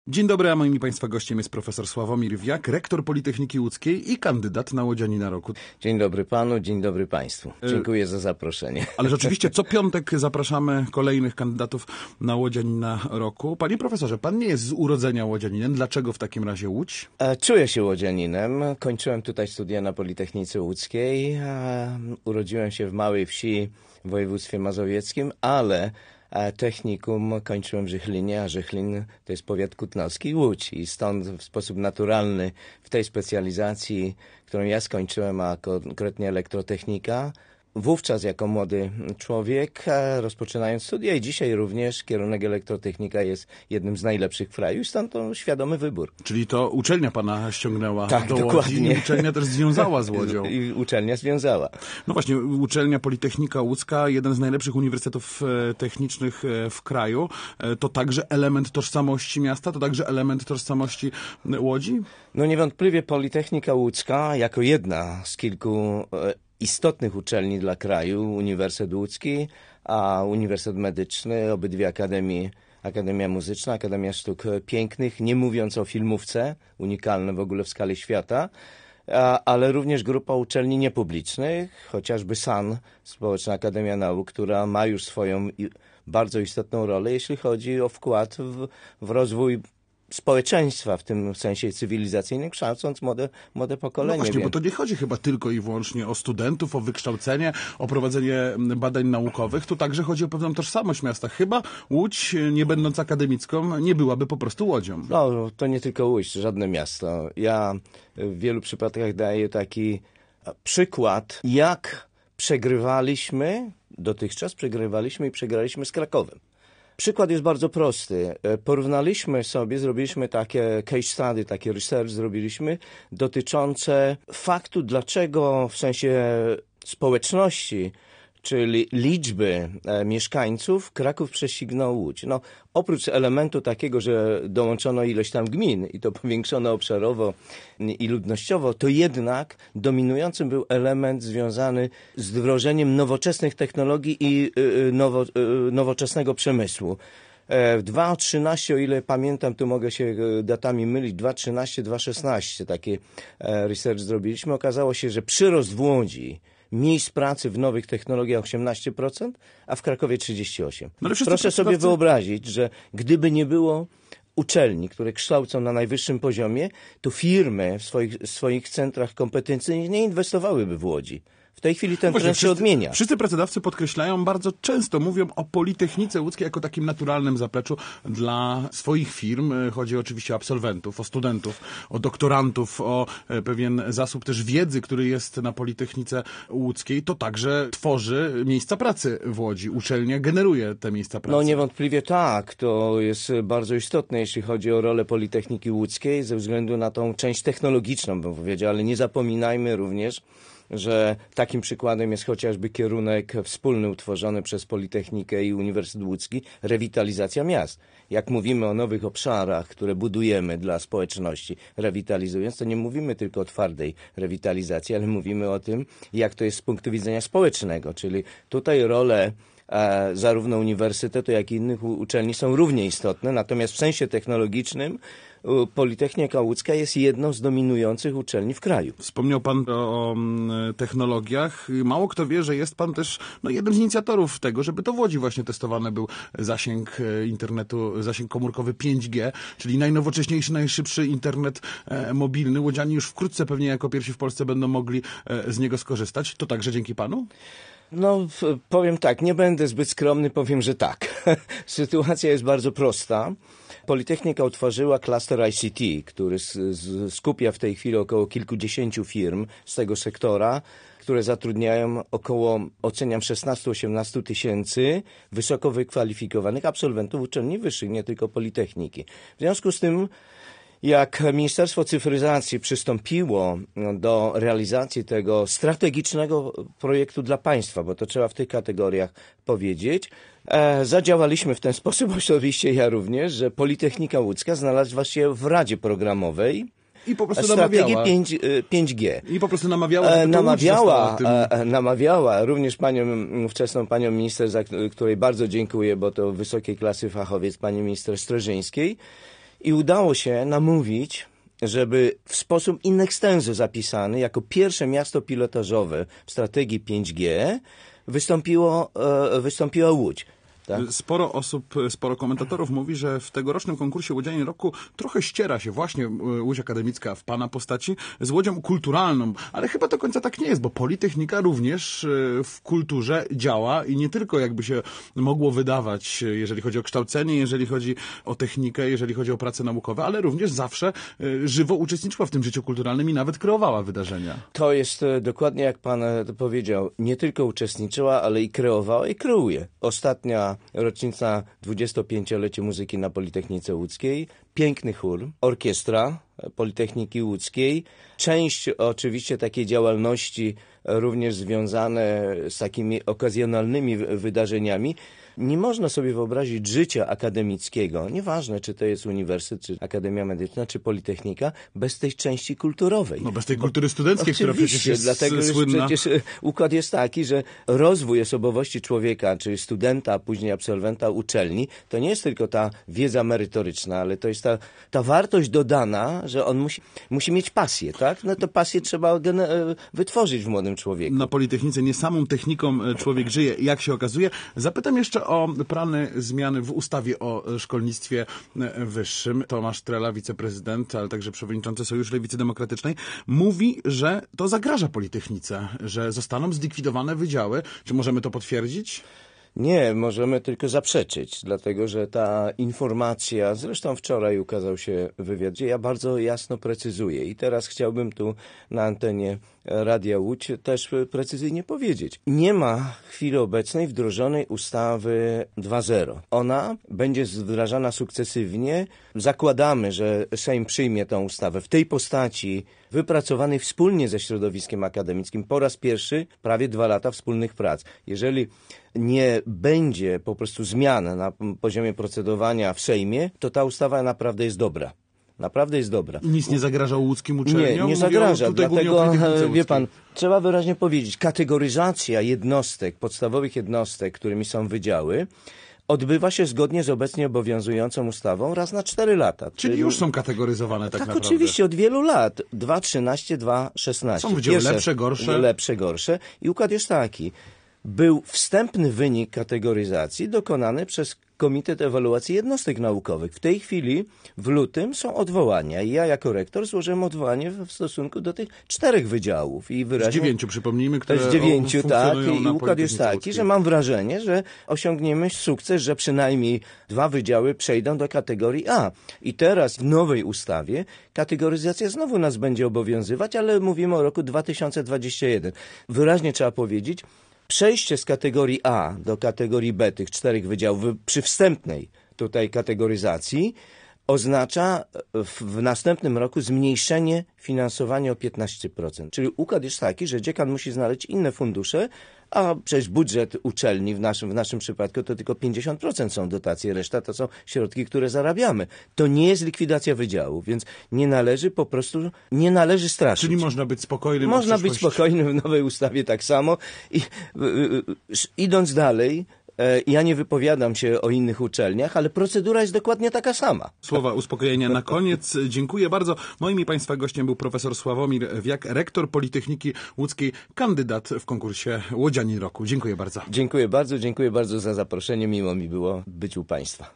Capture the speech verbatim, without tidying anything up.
Dzień dobry, a moim Państwa gościem jest profesor Sławomir Wiak, rektor Politechniki Łódzkiej i kandydat na Łodzianina Roku. Dzień dobry panu, dzień dobry państwu. Dziękuję za zaproszenie. Ale rzeczywiście co piątek zapraszamy kolejnych kandydatów na Łodzianina Roku. Panie profesorze, pan nie jest z urodzenia łodzianinem. Dlaczego w takim razie Łódź? Czuję się łodzianinem. Kończyłem tutaj studia na Politechnice Łódzkiej. Urodziłem się w małej wsi w województwie mazowieckim, ale technikum kończyłem w Żychlinie, a Żychlin to jest powiat kutnowski i Łódź. I stąd w sposób naturalny w tej specjalizacji, którą ja skończyłem, a konkretnie elektrotechnika, wówczas jako młody człowiek, rozpoczynając studia i dzisiaj również kierunek elektrotechnika jest jednym z najlepszych w kraju i stąd to świadomy wybór. Czyli to uczelnia pana ściągnęła tak, do Łodzi dokładnie. I uczelnia też związała z Łodzią. I uczelnia związała. No właśnie, uczelnia Politechnika Łódzka, jeden z najlepszych uniwersytetów technicznych w kraju. To także element tożsamości miasta? To także element tożsamości Łodzi? No niewątpliwie Politechnika Łódzka jako jedna z kilku istotnych uczelni dla kraju, Uniwersytet Łódzki, a Uniwersytet Medyczny, obydwie akademie, Akademia Muzyczna, Akademia Sztuk Pięknych, nie mówiąc o filmówce, unikalne w ogóle w skali świata, a, ale również grupa uczelni niepublicznych, chociażby S A N, Społeczna Akademia Nauk, która ma już swoją bardzo istotną rolę, jeśli chodzi o wkład w, w rozwój społeczeństwa, w tym sensie cywilizacyjnym, kształcąc młode, młode pokolenie. No właśnie, więc... bo to nie chodzi chyba tylko i wyłącznie o studentów, o wykształcenie, o prowadzenie badań naukowych. Tu także chodzi o pewną tożsamość miasta. Chyba Łódź, nie będąc akademicką, nie byłaby po prostu Łodzią. No, to nie tylko Łódź, żadne miasto. Ja w wielu przypadkach daję taki przykład, jak przegrywaliśmy, dotychczas przegrywaliśmy i przegraliśmy z Krakowem. Przykład jest bardzo prosty. Porównaliśmy sobie, zrobiliśmy takie case study, takie research zrobiliśmy dotyczące faktu, dlaczego w sensie społeczności, czyli liczby e, mieszkańców, Kraków prześcignął Łódź. No, oprócz elementu takiego, że dołączono ilość tam gmin i to powiększono obszarowo i ludnościowo, to jednak dominującym był element związany z wdrożeniem nowoczesnych technologii i y, nowo, y, nowoczesnego przemysłu. W dwa tysiące trzynastym, o ile pamiętam, tu mogę się datami mylić, dwa tysiące trzynasty dwa tysiące szesnasty taki research zrobiliśmy. Okazało się, że przyrost w Łodzi miejsc pracy w nowych technologiach osiemnaście procent, a w Krakowie trzydzieści osiem procent. No proszę pracodawcy... sobie wyobrazić, że gdyby nie było uczelni, które kształcą na najwyższym poziomie, to firmy w swoich, swoich centrach kompetencyjnych nie inwestowałyby w Łodzi. W tej chwili ten trend się odmienia. Wszyscy pracodawcy podkreślają, bardzo często mówią o Politechnice Łódzkiej jako takim naturalnym zapleczu dla swoich firm. Chodzi oczywiście o absolwentów, o studentów, o doktorantów, o pewien zasób też wiedzy, który jest na Politechnice Łódzkiej. To także tworzy miejsca pracy w Łodzi. Uczelnia generuje te miejsca pracy. No niewątpliwie tak. To jest bardzo istotne, jeśli chodzi o rolę Politechniki Łódzkiej, ze względu na tą część technologiczną, bym powiedział, ale nie zapominajmy również, że takim przykładem jest chociażby kierunek wspólny utworzony przez Politechnikę i Uniwersytet Łódzki, rewitalizacja miast. Jak mówimy o nowych obszarach, które budujemy dla społeczności, rewitalizując, to nie mówimy tylko o twardej rewitalizacji, ale mówimy o tym, jak to jest z punktu widzenia społecznego, czyli tutaj role e, zarówno uniwersytetu, jak i innych uczelni są równie istotne, natomiast w sensie technologicznym Politechnika Łódzka jest jedną z dominujących uczelni w kraju. Wspomniał pan o, o technologiach. Mało kto wie, że jest pan też no, jednym z inicjatorów tego, żeby to w Łodzi właśnie testowany był zasięg internetu, zasięg komórkowy pięć G, czyli najnowocześniejszy, najszybszy internet e, mobilny. Łodzianie już wkrótce pewnie jako pierwsi w Polsce będą mogli e, z niego skorzystać. To także dzięki panu? No, powiem tak, nie będę zbyt skromny, powiem, że tak. Sytuacja jest bardzo prosta. Politechnika utworzyła klaster I C T, który skupia w tej chwili około kilkudziesięciu firm z tego sektora, które zatrudniają około, oceniam, szesnaście osiemnaście tysięcy wysoko wykwalifikowanych absolwentów uczelni wyższych, nie tylko Politechniki. W związku z tym, jak Ministerstwo Cyfryzacji przystąpiło do realizacji tego strategicznego projektu dla państwa, bo to trzeba w tych kategoriach powiedzieć, e, zadziałaliśmy w ten sposób, osobiście ja również, że Politechnika Łódzka znalazła się w Radzie Programowej I po prostu strategii namawiała. pięć G. I po prostu namawiała, żeby to namawiała, tym... e, namawiała również panią, wczesną panią minister, za której bardzo dziękuję, bo to wysokiej klasy fachowiec, pani minister Streżyńskiej. i udało się namówić, żeby w sposób in extenso zapisany, jako pierwsze miasto pilotażowe w strategii pięć G wystąpiło, e, wystąpiła Łódź. Tak? Sporo osób, sporo komentatorów mówi, że w tegorocznym konkursie Łodzianin Roku trochę ściera się właśnie Łódź Akademicka w pana postaci z Łodzią kulturalną, ale chyba do końca tak nie jest, bo Politechnika również w kulturze działa i nie tylko jakby się mogło wydawać, jeżeli chodzi o kształcenie, jeżeli chodzi o technikę, jeżeli chodzi o prace naukowe, ale również zawsze żywo uczestniczyła w tym życiu kulturalnym i nawet kreowała wydarzenia. To jest dokładnie jak pan powiedział, nie tylko uczestniczyła, ale i kreowała i kreuje. Ostatnia rocznica dwudziestopięciolecia muzyki na Politechnice Łódzkiej, piękny chór, orkiestra Politechniki Łódzkiej, część oczywiście takiej działalności również związane z takimi okazjonalnymi wydarzeniami. Nie można sobie wyobrazić życia akademickiego, nieważne czy to jest uniwersytet, czy Akademia Medyczna, czy Politechnika, bez tej części kulturowej. No bez tej kultury studenckiej, która przecież jest dlatego słynna. Przecież układ jest taki, że rozwój osobowości człowieka, czy studenta, a później absolwenta uczelni, to nie jest tylko ta wiedza merytoryczna, ale to jest ta, ta wartość dodana, że on musi, musi mieć pasję, tak? No to pasję trzeba wytworzyć w młodym człowieku. Na Politechnice nie samą techniką człowiek żyje, jak się okazuje. Zapytam jeszcze o plany zmiany w ustawie o szkolnictwie wyższym. Tomasz Trela, wiceprezydent, ale także przewodniczący Sojuszu Lewicy Demokratycznej, mówi, że to zagraża Politechnice, że zostaną zlikwidowane wydziały. Czy możemy to potwierdzić? Nie, możemy tylko zaprzeczyć, dlatego że ta informacja, zresztą wczoraj ukazał się wywiad, gdzie ja bardzo jasno precyzuję i teraz chciałbym tu na antenie Radia Łódź też precyzyjnie powiedzieć. Nie ma w chwili obecnej wdrożonej ustawy dwa zero. Ona będzie wdrażana sukcesywnie. Zakładamy, że Sejm przyjmie tę ustawę w tej postaci wypracowanej wspólnie ze środowiskiem akademickim po raz pierwszy prawie dwa lata wspólnych prac. Jeżeli nie będzie po prostu zmian na poziomie procedowania w Sejmie, to ta ustawa naprawdę jest dobra. Naprawdę jest dobra. I nic nie zagraża łódzkim uczelniom? Nie, nie zagraża. Dlatego, wie pan, trzeba wyraźnie powiedzieć, kategoryzacja jednostek, podstawowych jednostek, którymi są wydziały, odbywa się zgodnie z obecnie obowiązującą ustawą raz na cztery lata. Czyli, Czyli już są kategoryzowane tak, tak naprawdę? Tak, oczywiście, od wielu lat. dwa trzynaście, dwa szesnaście. Są wydziały Pierwsze, lepsze, gorsze? Lepsze, gorsze. I układ jest taki. Był wstępny wynik kategoryzacji dokonany przez Komitet Ewaluacji Jednostek Naukowych. W tej chwili, w lutym, są odwołania i ja jako rektor złożyłem odwołanie w stosunku do tych czterech wydziałów. I wyraźnie, z dziewięciu, przypomnijmy, które z dziewięciu, tak. I układ jest taki, Łódzkiej. że mam wrażenie, że osiągniemy sukces, że przynajmniej dwa wydziały przejdą do kategorii A. I teraz w nowej ustawie kategoryzacja znowu nas będzie obowiązywać, ale mówimy o roku dwa tysiące dwudziestym pierwszym. Wyraźnie trzeba powiedzieć, przejście z kategorii A do kategorii B, tych czterech wydziałów, przy wstępnej tutaj kategoryzacji, oznacza w, w następnym roku zmniejszenie finansowania o piętnaście procent. Czyli układ jest taki, że dziekan musi znaleźć inne fundusze, a przecież budżet uczelni w naszym, w naszym przypadku to tylko pięćdziesiąt procent są dotacje, reszta to są środki, które zarabiamy. To nie jest likwidacja wydziału, więc nie należy po prostu, nie należy straszyć. Czyli można być spokojnym. Można być spokojnym w nowej ustawie tak samo i y, y, y, idąc dalej, ja nie wypowiadam się o innych uczelniach, ale procedura jest dokładnie taka sama. Słowa uspokojenia na koniec. Dziękuję bardzo. Moim i państwa gościem był profesor Sławomir Wiak, rektor Politechniki Łódzkiej, kandydat w konkursie Łodzianin Roku. Dziękuję bardzo. Dziękuję bardzo, dziękuję bardzo za zaproszenie. Miło mi było być u państwa.